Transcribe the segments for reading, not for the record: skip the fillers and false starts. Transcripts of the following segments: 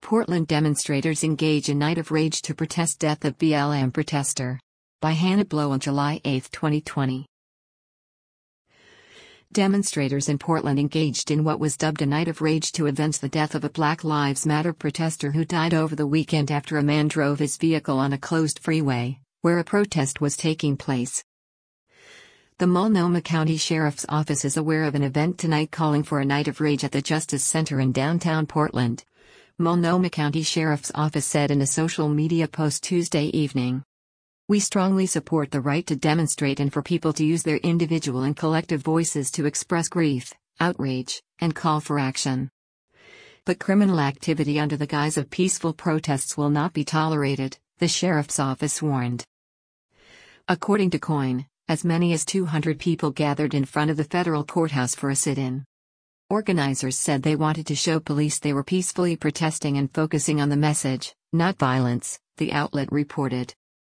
Portland demonstrators engage in night of rage to protest death of BLM protester. By Hannah Blow on July 8, 2020. Demonstrators in Portland engaged in what was dubbed a night of rage to avenge the death of a Black Lives Matter protester who died over the weekend after a man drove his vehicle on a closed freeway, where a protest was taking place. The Multnomah County Sheriff's Office is aware of an event tonight calling for a night of rage at the Justice Center in downtown Portland. Multnomah County Sheriff's Office said in a social media post Tuesday evening. We strongly support the right to demonstrate and for people to use their individual and collective voices to express grief, outrage, and call for action. But criminal activity under the guise of peaceful protests will not be tolerated, the sheriff's office warned. According to KOIN, as many as 200 people gathered in front of the federal courthouse for a sit-in. Organizers said they wanted to show police they were peacefully protesting and focusing on the message, not violence, the outlet reported.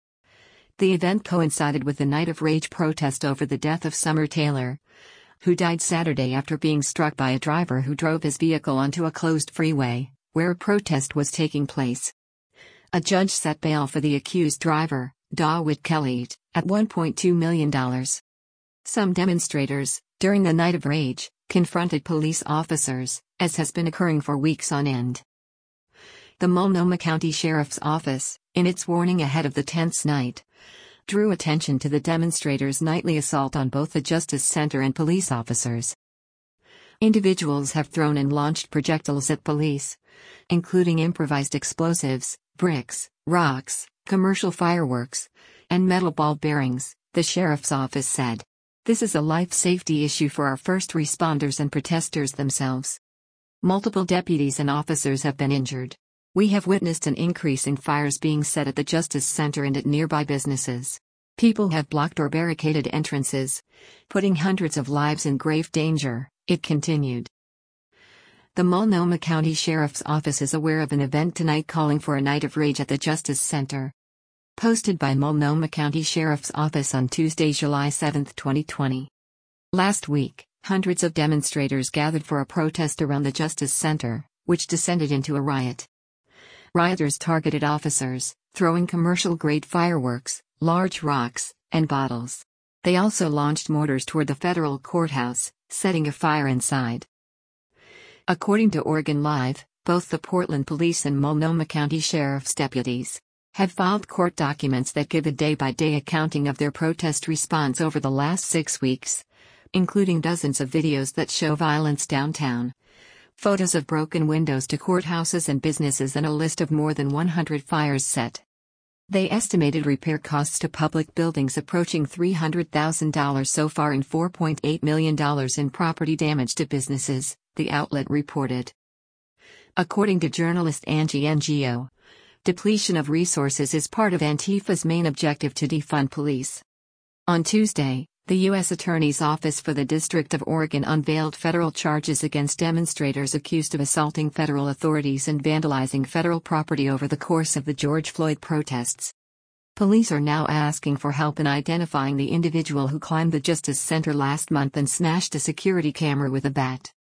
The event coincided with the Night of Rage protest over the death of Summer Taylor, who died Saturday after being struck by a driver who drove his vehicle onto a closed freeway, where a protest was taking place. A judge set bail for the accused driver, Dawit Kelly, at $1.2 million. Some demonstrators, during the Night of Rage, confronted police officers, as has been occurring for weeks on end. The Multnomah County Sheriff's Office, in its warning ahead of the tense night, drew attention to the demonstrators' nightly assault on both the Justice Center and police officers. Individuals have thrown and launched projectiles at police, including improvised explosives, bricks, rocks, commercial fireworks, and metal ball bearings, the sheriff's office said. This is a life safety issue for our first responders and protesters themselves. Multiple deputies and officers have been injured. We have witnessed an increase in fires being set at the Justice Center and at nearby businesses. People have blocked or barricaded entrances, putting hundreds of lives in grave danger, it continued. The Multnomah County Sheriff's Office is aware of an event tonight calling for a night of rage at the Justice Center. Posted by Multnomah County Sheriff's Office on Tuesday, July 7, 2020. Last week, hundreds of demonstrators gathered for a protest around the Justice Center, which descended into a riot. Rioters targeted officers, throwing commercial-grade fireworks, large rocks, and bottles. They also launched mortars toward the federal courthouse, setting a fire inside. According to Oregon Live, both the Portland Police and Multnomah County Sheriff's deputies have filed court documents that give a day-by-day accounting of their protest response over the last 6 weeks, including dozens of videos that show violence downtown, photos of broken windows to courthouses and businesses, and a list of more than 100 fires set. They estimated repair costs to public buildings approaching $300,000 so far and $4.8 million in property damage to businesses, the outlet reported. According to journalist Angie Ngo, depletion of resources is part of Antifa's main objective to defund police. On Tuesday, the U.S. Attorney's Office for the District of Oregon unveiled federal charges against demonstrators accused of assaulting federal authorities and vandalizing federal property over the course of the George Floyd protests. Police are now asking for help in identifying the individual who climbed the Justice Center last month and smashed a security camera with a bat.